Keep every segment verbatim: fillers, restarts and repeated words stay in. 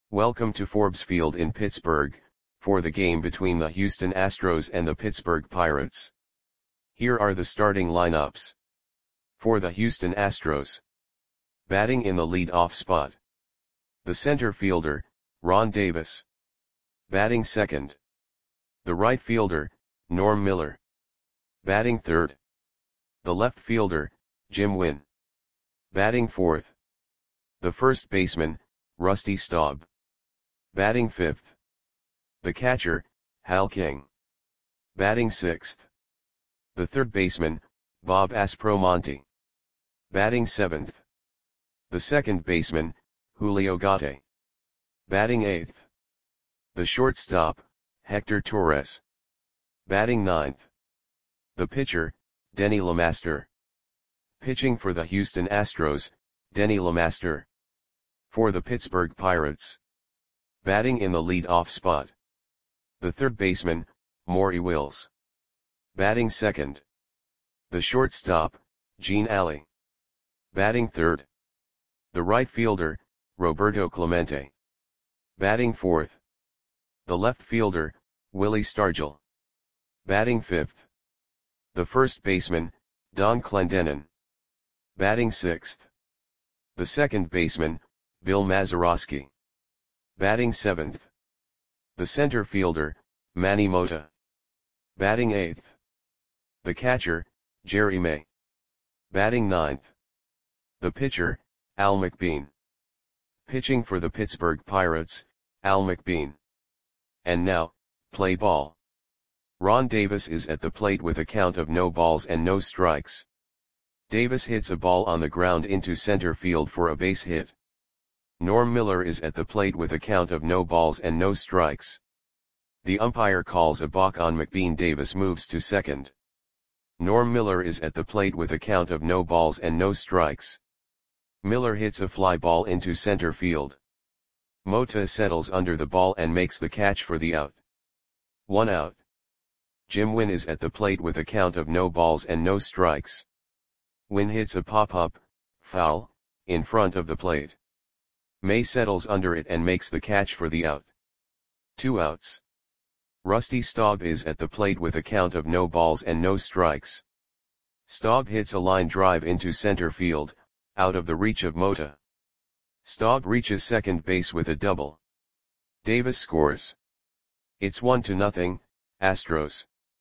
Welcome to Forbes Field in Pittsburgh, for the game between the Houston Astros and the Pittsburgh Pirates. Here are the starting lineups. For the Houston Astros. Batting in the lead-off spot. The center fielder, Ron Davis. Batting second. The right fielder, Norm Miller. Batting third. The left fielder, Jim Wynn. Batting fourth. The first baseman, Rusty Staub. Batting fifth. The catcher, Hal King. Batting sixth. The third baseman, Bob Aspromonte. Batting seventh. The second baseman, Julio Gatti. Batting eighth. The shortstop, Hector Torres. Batting ninth. The pitcher, Denny LeMaster. Pitching for the Houston Astros, Denny LeMaster. For the Pittsburgh Pirates. Batting in the lead-off spot. The third baseman, Maury Wills. Batting second. The shortstop, Gene Alley. Batting third. The right fielder, Roberto Clemente. Batting fourth. The left fielder, Willie Stargell. Batting fifth. The first baseman, Don Clendenon. Batting sixth. The second baseman, Bill Mazeroski. Batting seventh. The center fielder, Manny Mota. Batting eighth. The catcher, Jerry May. Batting ninth. The pitcher, Al McBean. Pitching for the Pittsburgh Pirates, Al McBean. And now, play ball. Ron Davis is at the plate with a count of no balls and no strikes. Davis hits a ball on the ground into center field for a base hit. Norm Miller is at the plate with a count of no balls and no strikes. The umpire calls a balk on McBean. Davis moves to second. Norm Miller is at the plate with a count of no balls and no strikes. Miller hits a fly ball into center field. Mota settles under the ball and makes the catch for the out. One out. Jim Wynn is at the plate with a count of no balls and no strikes. Wynn hits a pop-up, foul, in front of the plate. May settles under it and makes the catch for the out. Two outs. Rusty Staub is at the plate with a count of no balls and no strikes. Staub hits a line drive into center field, out of the reach of Mota. Staub reaches second base with a double. Davis scores. It's one to nothing, Astros.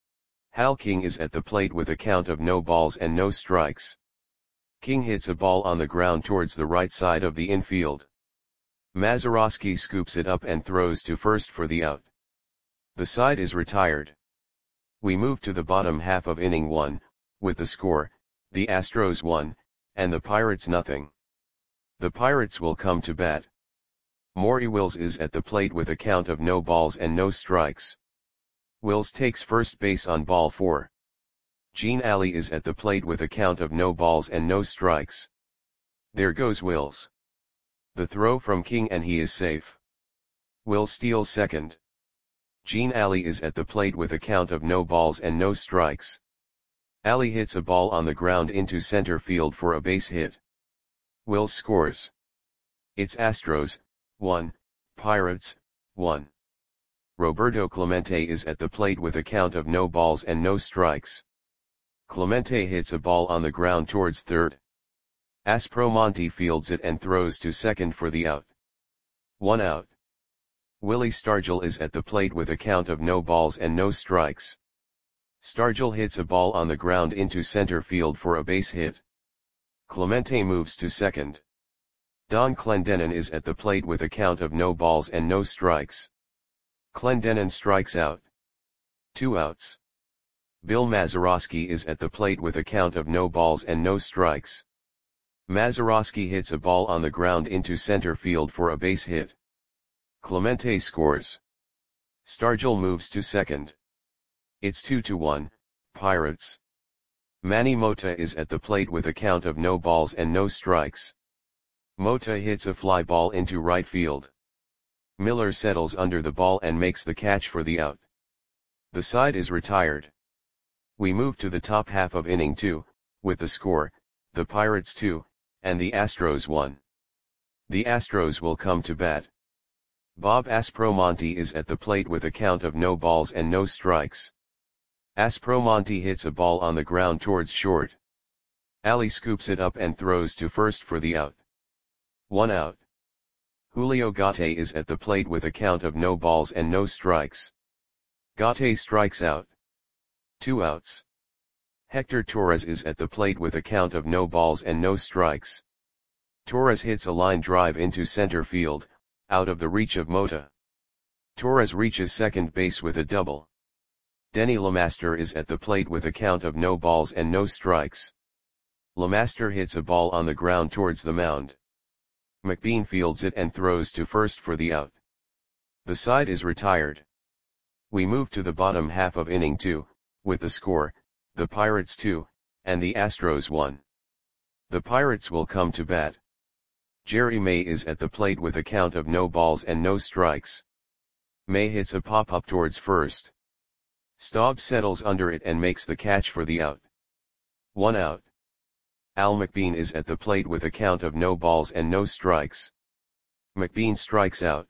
Hal King is at the plate with a count of no balls and no strikes. King hits a ball on the ground towards the right side of the infield. Mazeroski scoops it up and throws to first for the out. The side is retired. We move to the bottom half of inning one, with the score, the Astros one, and the Pirates nothing. The Pirates will come to bat. Maury Wills is at the plate with a count of no balls and no strikes. Wills takes first base on ball four. Gene Alley is at the plate with a count of no balls and no strikes. There goes Wills. The throw from King and he is safe. Wills steals second. Gene Alley is at the plate with a count of no balls and no strikes. Alley hits a ball on the ground into center field for a base hit. Wills scores. It's Astros, one, Pirates, one. Roberto Clemente is at the plate with a count of no balls and no strikes. Clemente hits a ball on the ground towards third. Aspromonte fields it and throws to second for the out. One out. Willie Stargell is at the plate with a count of no balls and no strikes. Stargell hits a ball on the ground into center field for a base hit. Clemente moves to second. Don Clendenon is at the plate with a count of no balls and no strikes. Clendenon strikes out. Two outs. Bill Mazeroski is at the plate with a count of no balls and no strikes. Mazeroski hits a ball on the ground into center field for a base hit. Clemente scores. Stargell moves to second. It's two to one, Pirates. Manny Mota is at the plate with a count of no balls and no strikes. Mota hits a fly ball into right field. Miller settles under the ball and makes the catch for the out. The side is retired. We move to the top half of inning two, with the score, the Pirates two, and the Astros one. The Astros will come to bat. Bob Aspromonte is at the plate with a count of no balls and no strikes. Aspromonte hits a ball on the ground towards short. Ali scoops it up and throws to first for the out. One out. Julio Gate is at the plate with a count of no balls and no strikes. Gate strikes out. Two outs. Hector Torres is at the plate with a count of no balls and no strikes. Torres hits a line drive into center field, out of the reach of Mota. Torres reaches second base with a double. Denny LeMaster is at the plate with a count of no balls and no strikes. LeMaster hits a ball on the ground towards the mound. McBean fields it and throws to first for the out. The side is retired. We move to the bottom half of inning two, with the score, the Pirates two, and the Astros one. The Pirates will come to bat. Jerry May is at the plate with a count of no balls and no strikes. May hits a pop-up towards first. Staub settles under it and makes the catch for the out. One out. Al McBean is at the plate with a count of no balls and no strikes. McBean strikes out.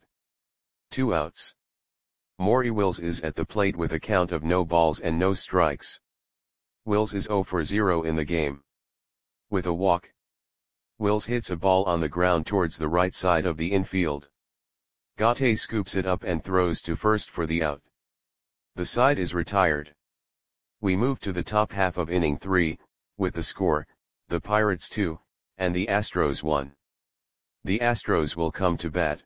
Two outs. Maury Wills is at the plate with a count of no balls and no strikes. Wills is zero for zero in the game. With a walk. Wills hits a ball on the ground towards the right side of the infield. Gate scoops it up and throws to first for the out. The side is retired. We move to the top half of inning three, with the score, the Pirates two, and the Astros one. The Astros will come to bat.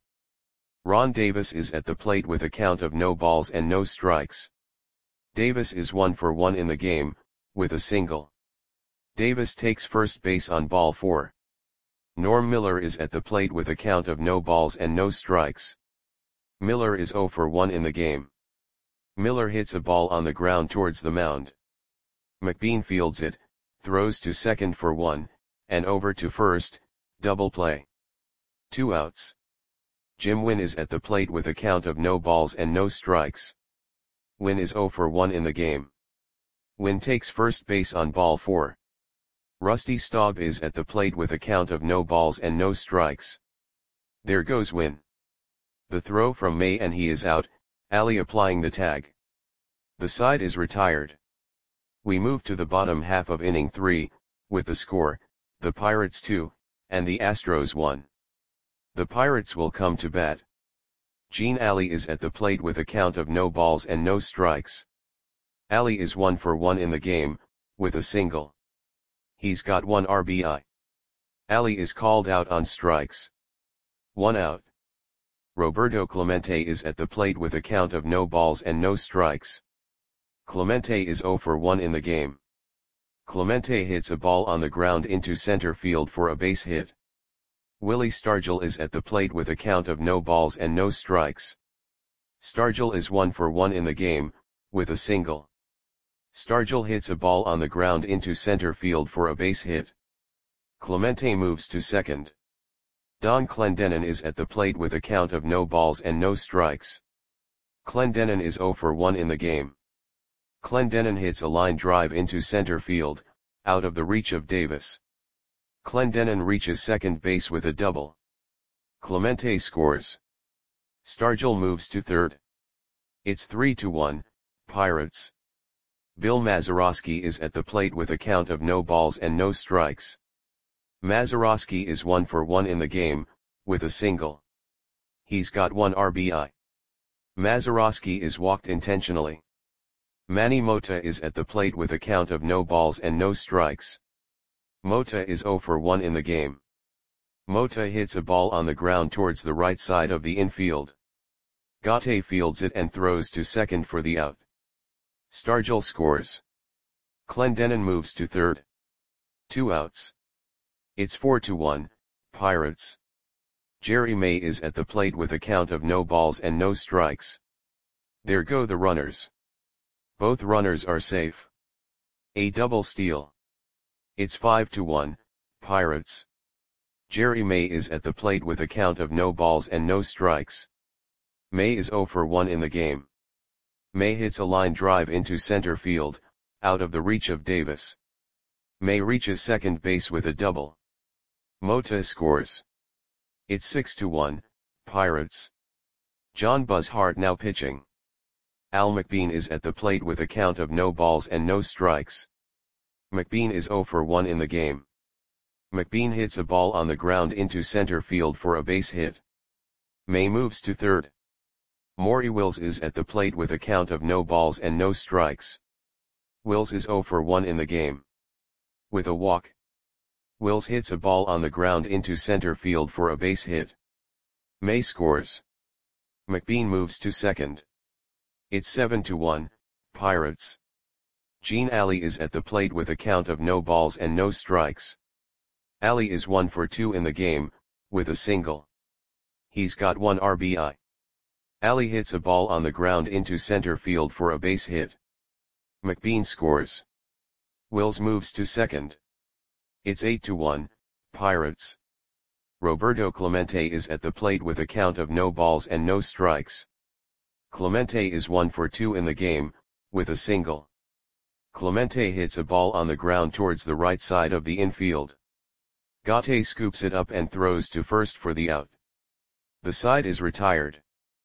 Ron Davis is at the plate with a count of no balls and no strikes. Davis is one for one in the game, with a single. Davis takes first base on ball four. Norm Miller is at the plate with a count of no balls and no strikes. Miller is zero for one in the game. Miller hits a ball on the ground towards the mound. McBean fields it, throws to second for one, and over to first, double play. Two outs. Jim Wynn is at the plate with a count of no balls and no strikes. Wynn is zero for one in the game. Wynn takes first base on ball four. Rusty Staub is at the plate with a count of no balls and no strikes. There goes Wynn. The throw from May and he is out, Ali applying the tag. The side is retired. We move to the bottom half of inning three, with the score, the Pirates two, and the Astros one. The Pirates will come to bat. Gene Ali is at the plate with a count of no balls and no strikes. Ali is one for one in the game, with a single. He's got one R B I. Ali is called out on strikes. One out. Roberto Clemente is at the plate with a count of no balls and no strikes. Clemente is zero for one in the game. Clemente hits a ball on the ground into center field for a base hit. Willie Stargell is at the plate with a count of no balls and no strikes. Stargell is one for one in the game, with a single. Stargell hits a ball on the ground into center field for a base hit. Clemente moves to second. Don Clendenon is at the plate with a count of no balls and no strikes. Clendenon is zero for one in the game. Clendenon hits a line drive into center field, out of the reach of Davis. Clendenon reaches second base with a double. Clemente scores. Stargell moves to third. It's three to one, Pirates. Bill Mazeroski is at the plate with a count of no balls and no strikes. Mazeroski is one for one in the game, with a single. He's got one R B I. Mazeroski is walked intentionally. Manny Mota is at the plate with a count of no balls and no strikes. Mota is zero for one in the game. Mota hits a ball on the ground towards the right side of the infield. Gate fields it and throws to second for the out. Stargell scores. Clendenon moves to third. Two outs. It's four to one, Pirates. Jerry May is at the plate with a count of no balls and no strikes. There go the runners. Both runners are safe. A double steal. It's five to one, Pirates. Jerry May is at the plate with a count of no balls and no strikes. May is zero for one in the game. May hits a line drive into center field, out of the reach of Davis. May reaches second base with a double. Mota scores. It's six to one, Pirates. John Buzz Hart now pitching. Al McBean is at the plate with a count of no balls and no strikes. McBean is zero for one in the game. McBean hits a ball on the ground into center field for a base hit. May moves to third. Maury Wills is at the plate with a count of no balls and no strikes. Wills is zero for one in the game. With a walk, Wills hits a ball on the ground into center field for a base hit. May scores. McBean moves to second. It's seven to one, Pirates. Gene Alley is at the plate with a count of no balls and no strikes. Alley is one for two in the game, with a single. He's got one R B I. Alley hits a ball on the ground into center field for a base hit. McBean scores. Wills moves to second. It's eight to one, Pirates. Roberto Clemente is at the plate with a count of no balls and no strikes. Clemente is one for two in the game, with a single. Clemente hits a ball on the ground towards the right side of the infield. Gatte scoops it up and throws to first for the out. The side is retired.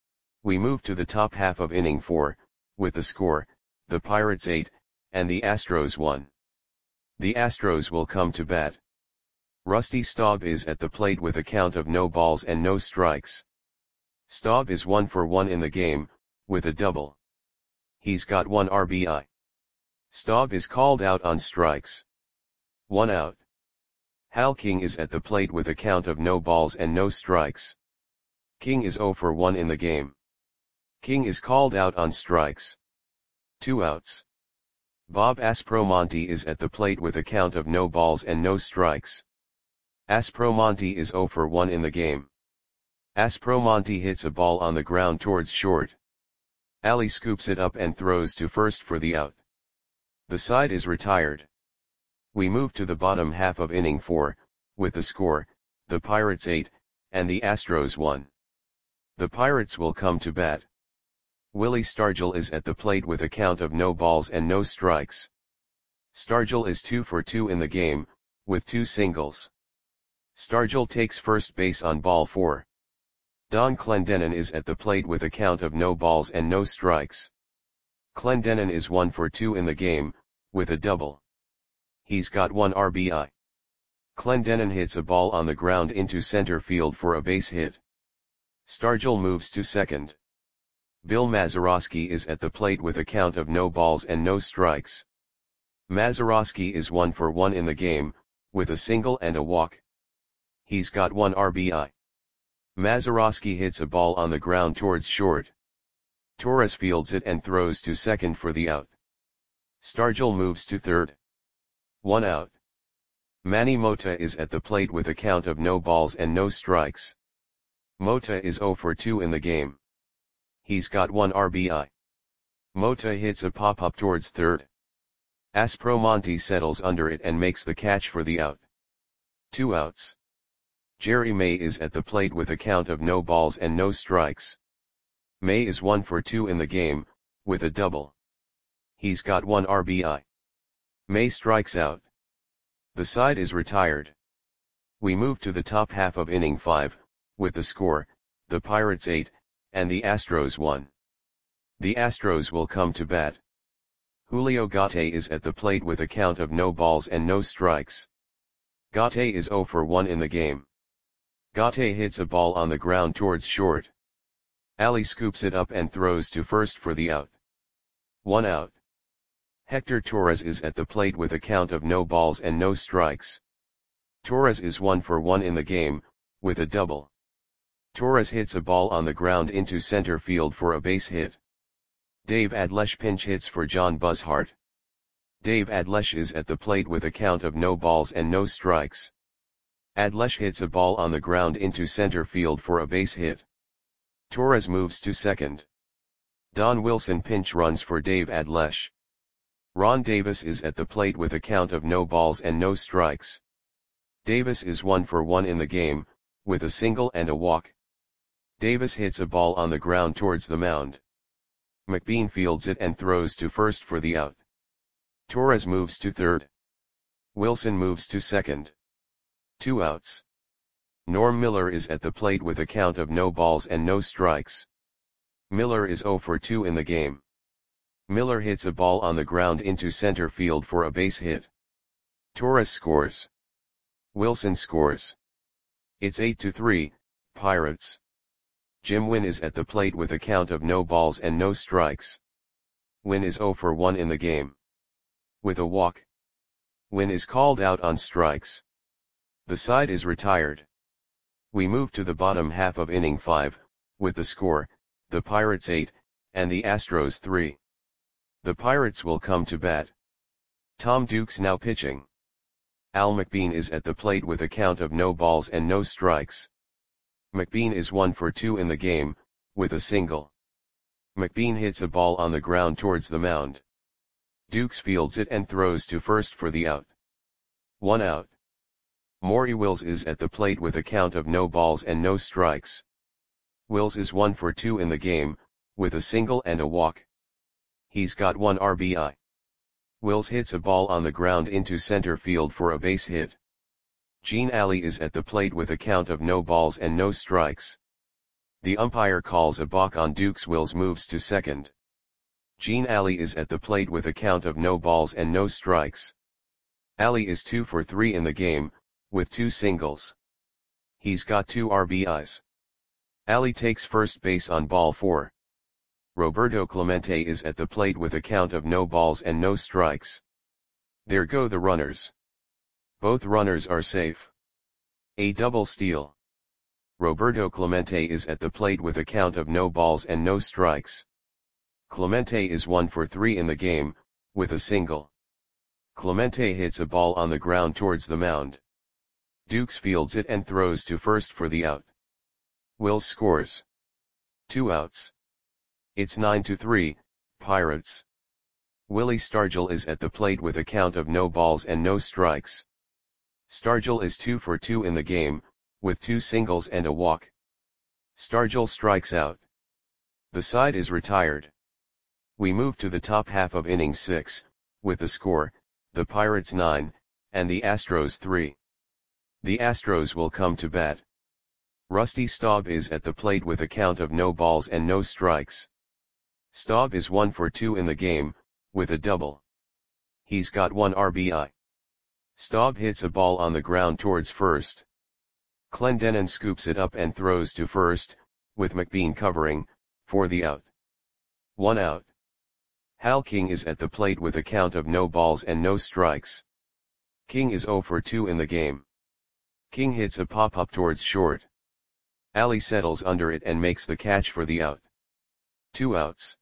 We move to the top half of inning four, with the score, the Pirates eight, and the Astros one. The Astros will come to bat. Rusty Staub is at the plate with a count of no balls and no strikes. Staub is one for one in the game, with a double. He's got one R B I. Staub is called out on strikes. One out. Hal King is at the plate with a count of no balls and no strikes. King is zero for one in the game. King is called out on strikes. Two outs. Bob Aspromonte is at the plate with a count of no balls and no strikes. Aspromonte is zero for one in the game. Aspromonte hits a ball on the ground towards short. Alley scoops it up and throws to first for the out. The side is retired. We move to the bottom half of inning four, with the score, the Pirates eight, and the Astros one. The Pirates will come to bat. Willie Stargell is at the plate with a count of no balls and no strikes. Stargell is two for two in the game, with two singles. Stargell takes first base on ball four. Don Clendenon is at the plate with a count of no balls and no strikes. Clendenon is one for two in the game, with a double. He's got one R B I. Clendenon hits a ball on the ground into center field for a base hit. Stargell moves to second. Bill Mazeroski is at the plate with a count of no balls and no strikes. Mazeroski is one for one in the game, with a single and a walk. He's got one R B I. Mazeroski hits a ball on the ground towards short. Torres fields it and throws to second for the out. Stargell moves to third. One out. Manny Mota is at the plate with a count of no balls and no strikes. Mota is zero for two in the game. He's got one R B I. Mota hits a pop-up towards third. Aspromonte settles under it and makes the catch for the out. Two outs. Jerry May is at the plate with a count of no balls and no strikes. May is one for two in the game, with a double. He's got one R B I. May strikes out. The side is retired. We move to the top half of inning five, with the score, the Pirates eight, and the Astros one. The Astros will come to bat. Julio Gatte is at the plate with a count of no balls and no strikes. Gatte is zero for one in the game. Gatte hits a ball on the ground towards short. Alley scoops it up and throws to first for the out. One out. Hector Torres is at the plate with a count of no balls and no strikes. Torres is one for one in the game, with a double. Torres hits a ball on the ground into center field for a base hit. Dave Adlesh pinch hits for John Buzz Hart. Dave Adlesh is at the plate with a count of no balls and no strikes. Adlesh hits a ball on the ground into center field for a base hit. Torres moves to second. Don Wilson pinch runs for Dave Adlesh. Ron Davis is at the plate with a count of no balls and no strikes. Davis is one for one in the game, with a single and a walk. Davis hits a ball on the ground towards the mound. McBean fields it and throws to first for the out. Torres moves to third. Wilson moves to second. Two outs. Norm Miller is at the plate with a count of no balls and no strikes. Miller is zero for two in the game. Miller hits a ball on the ground into center field for a base hit. Torres scores. Wilson scores. It's eight to three, Pirates. Jim Wynn is at the plate with a count of no balls and no strikes. Wynn is zero for one in the game. With a walk. Wynn is called out on strikes. The side is retired. We move to the bottom half of inning five, with the score, the Pirates eight, and the Astros three. The Pirates will come to bat. Tom Dukes now pitching. Al McBean is at the plate with a count of no balls and no strikes. McBean is one for two in the game, with a single. McBean hits a ball on the ground towards the mound. Dukes fields it and throws to first for the out. One out. Maury Wills is at the plate with a count of no balls and no strikes. Wills is one for two in the game, with a single and a walk. He's got one R B I. Wills hits a ball on the ground into center field for a base hit. Gene Alley is at the plate with a count of no balls and no strikes. The umpire calls a balk on Dukes. Wills moves to second. Gene Alley is at the plate with a count of no balls and no strikes. Alley is two for three in the game, with two singles. He's got two R B Is. Alley takes first base on ball four. Roberto Clemente is at the plate with a count of no balls and no strikes. There go the runners. Both runners are safe. A double steal. Roberto Clemente is at the plate with a count of no balls and no strikes. Clemente is one for three in the game, with a single. Clemente hits a ball on the ground towards the mound. Dukes fields it and throws to first for the out. Wills scores. Two outs. It's nine to three, Pirates. Willie Stargell is at the plate with a count of no balls and no strikes. Stargell is two for two in the game, with two singles and a walk. Stargell strikes out. The side is retired. We move to the top half of inning six, with the score, the Pirates nine, and the Astros three. The Astros will come to bat. Rusty Staub is at the plate with a count of no balls and no strikes. Staub is one for two in the game, with a double. He's got one R B I. Staub hits a ball on the ground towards first. Clendenon scoops it up and throws to first, with McBean covering, for the out. One out. Hal King is at the plate with a count of no balls and no strikes. King is zero for two in the game. King hits a pop-up towards short. Alley settles under it and makes the catch for the out. Two outs.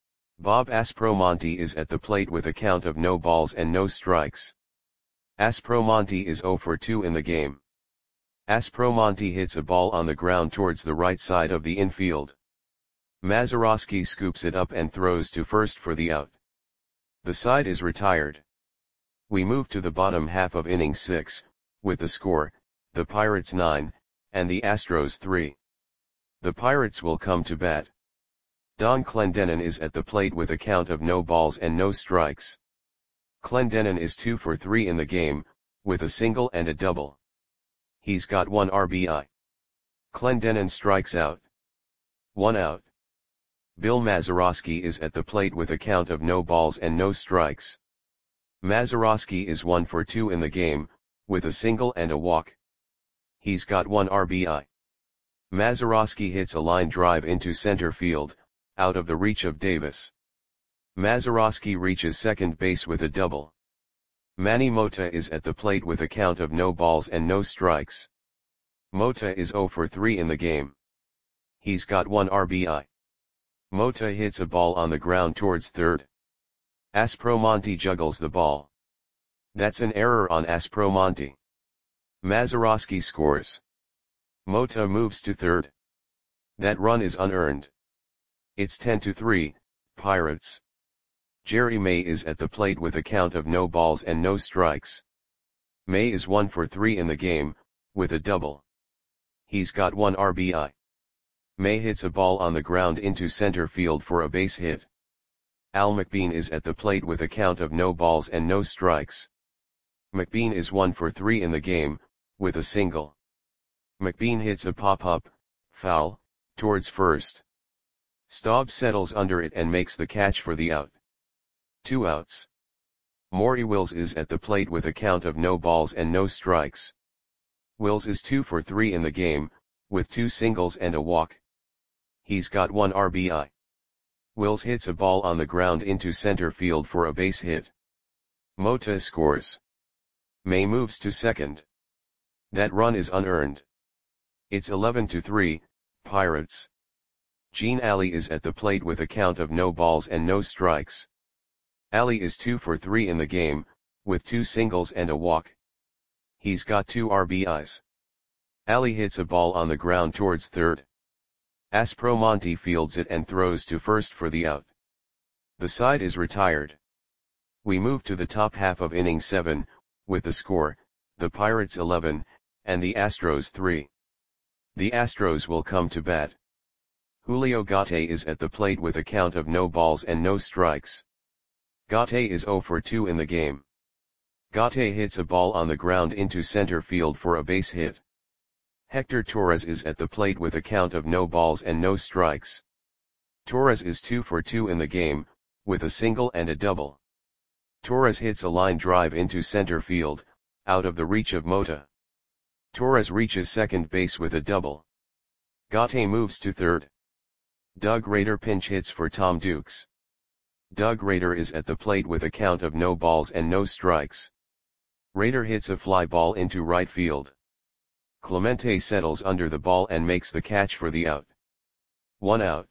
Bob Aspromonte is at the plate with a count of no balls and no strikes. Aspromonte is zero for two in the game. Aspromonte hits a ball on the ground towards the right side of the infield. Mazeroski scoops it up and throws to first for the out. The side is retired. We move to the bottom half of inning six, with the score, the Pirates nine, and the Astros three. The Pirates will come to bat. Don Clendenon is at the plate with a count of no balls and no strikes. Clendenon is two for three in the game, with a single and a double. He's got one R B I. Clendenon strikes out. One out. Bill Mazeroski is at the plate with a count of no balls and no strikes. Mazeroski is one for two in the game, with a single and a walk. He's got one R B I. Mazeroski hits a line drive into center field, out of the reach of Davis. Mazeroski reaches second base with a double. Manny Mota is at the plate with a count of no balls and no strikes. Mota is zero for three in the game. He's got one R B I. Mota hits a ball on the ground towards third. Aspromonte juggles the ball. That's an error on Aspromonte. Mazeroski scores. Mota moves to third. That run is unearned. It's ten to three, Pirates. Jerry May is at the plate with a count of no balls and no strikes. May is one for three in the game, with a double. He's got one R B I. May hits a ball on the ground into center field for a base hit. Al McBean is at the plate with a count of no balls and no strikes. McBean is one for three in the game, with a single. McBean hits a pop-up, foul, towards first. Staub settles under it and makes the catch for the out. Two outs. Maury Wills is at the plate with a count of no balls and no strikes. Wills is two for three in the game, with two singles and a walk. He's got one R B I. Wills hits a ball on the ground into center field for a base hit. Mota scores. May moves to second. That run is unearned. It's eleven to three, Pirates. Gene Alley is at the plate with a count of no balls and no strikes. Alley is two for three in the game, with two singles and a walk. He's got two R B Is. Alley hits a ball on the ground towards third. Aspromonte fields it and throws to first for the out. The side is retired. We move to the top half of inning seven, with the score, the Pirates eleven, and the Astros three. The Astros will come to bat. Julio Gate is at the plate with a count of no balls and no strikes. Gate is zero for two in the game. Gate hits a ball on the ground into center field for a base hit. Hector Torres is at the plate with a count of no balls and no strikes. Torres is two for two in the game, with a single and a double. Torres hits a line drive into center field, out of the reach of Mota. Torres reaches second base with a double. Gate moves to third. Doug Rader pinch hits for Tom Dukes. Doug Rader is at the plate with a count of no balls and no strikes. Rader hits a fly ball into right field. Clemente settles under the ball and makes the catch for the out. One out.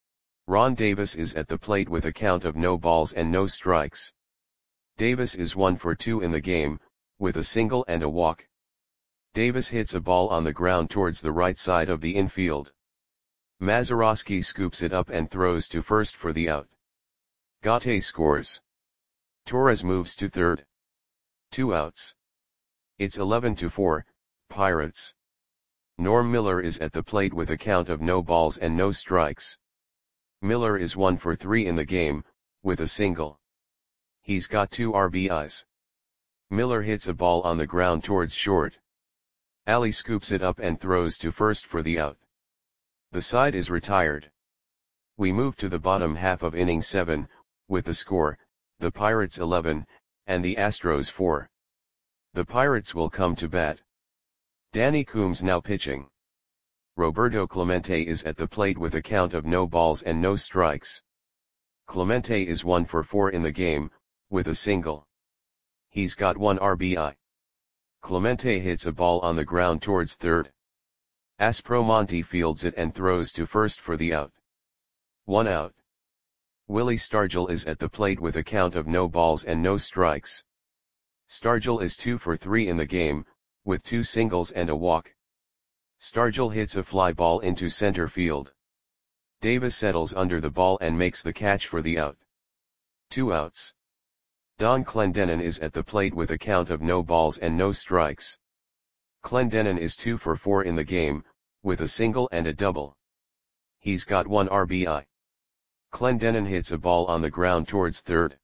Ron Davis is at the plate with a count of no balls and no strikes. Davis is one for two in the game, with a single and a walk. Davis hits a ball on the ground towards the right side of the infield. Mazeroski scoops it up and throws to first for the out. Gate scores. Torres moves to third. Two outs. It's eleven to four, Pirates. Norm Miller is at the plate with a count of no balls and no strikes. Miller is one for three in the game, with a single. He's got two R B Is. Miller hits a ball on the ground towards short. Alley scoops it up and throws to first for the out. The side is retired. We move to the bottom half of inning seven, with the score, the Pirates eleven, and the Astros four. The Pirates will come to bat. Danny Coombs now pitching. Roberto Clemente is at the plate with a count of no balls and no strikes. Clemente is one for four in the game, with a single. He's got one R B I. Clemente hits a ball on the ground towards third. Aspromonte fields it and throws to first for the out. One out. Willie Stargell is at the plate with a count of no balls and no strikes. Stargell is two for three in the game, with two singles and a walk. Stargell hits a fly ball into center field. Davis settles under the ball and makes the catch for the out. Two outs. Don Clendenon is at the plate with a count of no balls and no strikes. Clendenon is two for four in the game, with a single and a double. He's got one R B I. Clendenon hits a ball on the ground towards third.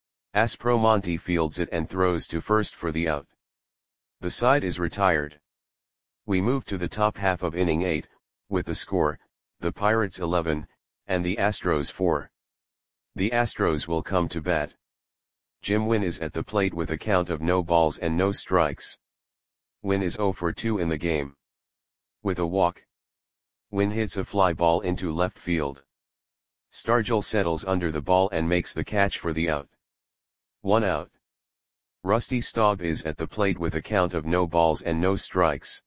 Aspromonte fields it and throws to first for the out. The side is retired. We move to the top half of inning eight, with the score, the Pirates eleven, and the Astros four. The Astros will come to bat. Jim Wynn is at the plate with a count of no balls and no strikes. Wynn is zero for two in the game. With a walk. Wynn hits a fly ball into left field. Stargell settles under the ball and makes the catch for the out. One out. Rusty Staub is at the plate with a count of no balls and no strikes.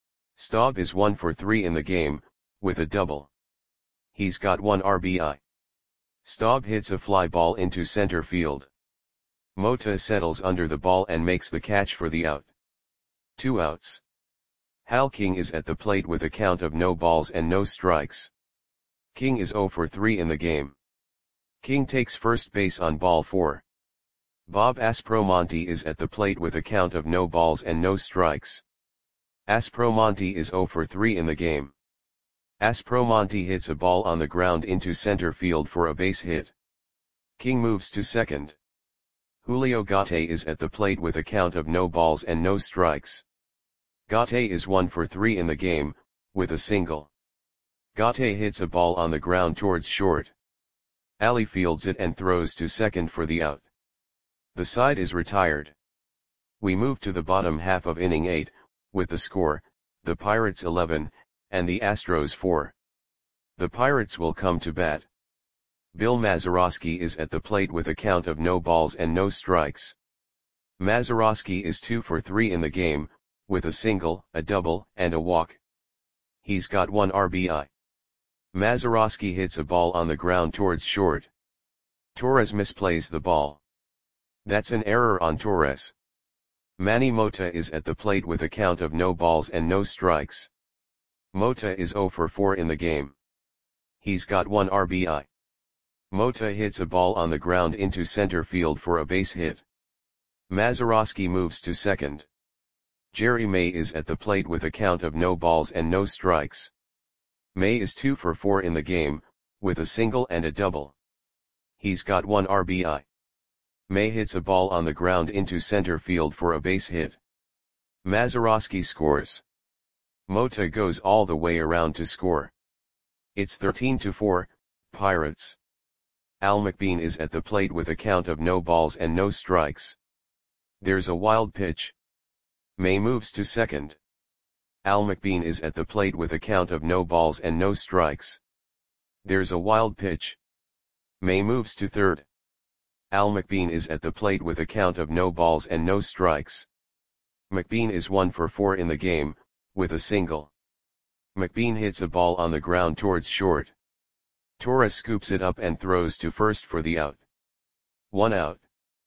Staub is one for three in the game, with a double. He's got one R B I. Staub hits a fly ball into center field. Mota settles under the ball and makes the catch for the out. Two outs. Hal King is at the plate with a count of no balls and no strikes. King is zero for three in the game. King takes first base on ball four. Bob Aspromonte is at the plate with a count of no balls and no strikes. Aspromonte is zero for three in the game. Aspromonte hits a ball on the ground into center field for a base hit. King moves to second. Julio Gate is at the plate with a count of no balls and no strikes. Gate is one for three in the game, with a single. Gate hits a ball on the ground towards short. Ali fields it and throws to second for the out. The side is retired. We move to the bottom half of inning eight, with the score, the Pirates eleven, and the Astros four. The Pirates will come to bat. Bill Mazeroski is at the plate with a count of no balls and no strikes. Mazeroski is two for three in the game, with a single, a double, and a walk. He's got one R B I. Mazeroski hits a ball on the ground towards short. Torres misplays the ball. That's an error on Torres. Manny Mota is at the plate with a count of no balls and no strikes. Mota is zero for four in the game. He's got one R B I. Mota hits a ball on the ground into center field for a base hit. Mazeroski moves to second. Jerry May is at the plate with a count of no balls and no strikes. May is two for four in the game, with a single and a double. He's got one R B I. May hits a ball on the ground into center field for a base hit. Mazeroski scores. Mota goes all the way around to score. It's thirteen to four, Pirates. Al McBean is at the plate with a count of no balls and no strikes. There's a wild pitch. May moves to second. Al McBean is at the plate with a count of no balls and no strikes. There's a wild pitch. May moves to third. Al McBean is at the plate with a count of no balls and no strikes. McBean is one for four in the game, with a single. McBean hits a ball on the ground towards short. Torres scoops it up and throws to first for the out. One out.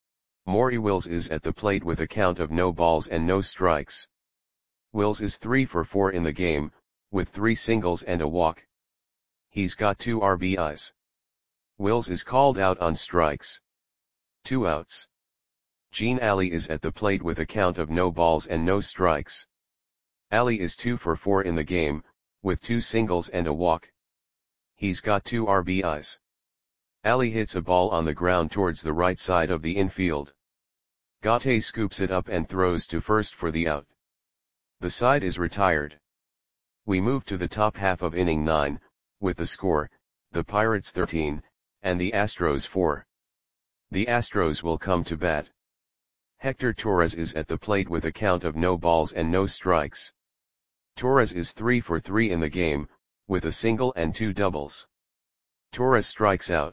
Maury Wills is at the plate with a count of no balls and no strikes. Wills is three for four in the game, with three singles and a walk. He's got two R B Is. Wills is called out on strikes. Two outs. Gene Ali is at the plate with a count of no balls and no strikes. Ali is two for four in the game, with two singles and a walk. He's got two R B Is. Ali hits a ball on the ground towards the right side of the infield. Gate scoops it up and throws to first for the out. The side is retired. We move to the top half of inning nine, with the score, the Pirates thirteen, and the Astros four. The Astros will come to bat. Hector Torres is at the plate with a count of no balls and no strikes. Torres is three for three in the game, with a single and two doubles. Torres strikes out.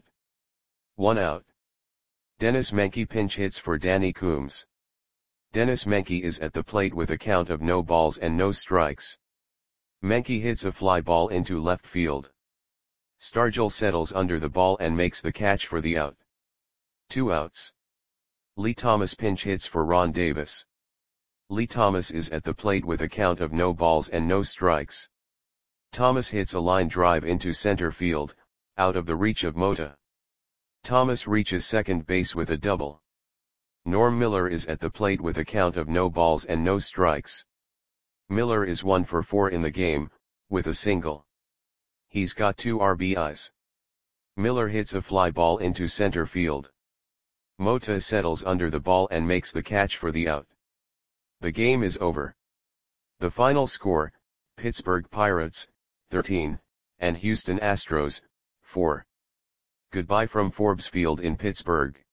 One out. Dennis Menke pinch hits for Danny Coombs. Dennis Menke is at the plate with a count of no balls and no strikes. Menke hits a fly ball into left field. Stargell settles under the ball and makes the catch for the out. Two outs. Lee Thomas pinch hits for Ron Davis. Lee Thomas is at the plate with a count of no balls and no strikes. Thomas hits a line drive into center field, out of the reach of Mota. Thomas reaches second base with a double. Norm Miller is at the plate with a count of no balls and no strikes. Miller is one for four in the game, with a single. He's got two R B Is. Miller hits a fly ball into center field. Mota settles under the ball and makes the catch for the out. The game is over. The final score, Pittsburgh Pirates, thirteen, and Houston Astros, four. Goodbye from Forbes Field in Pittsburgh.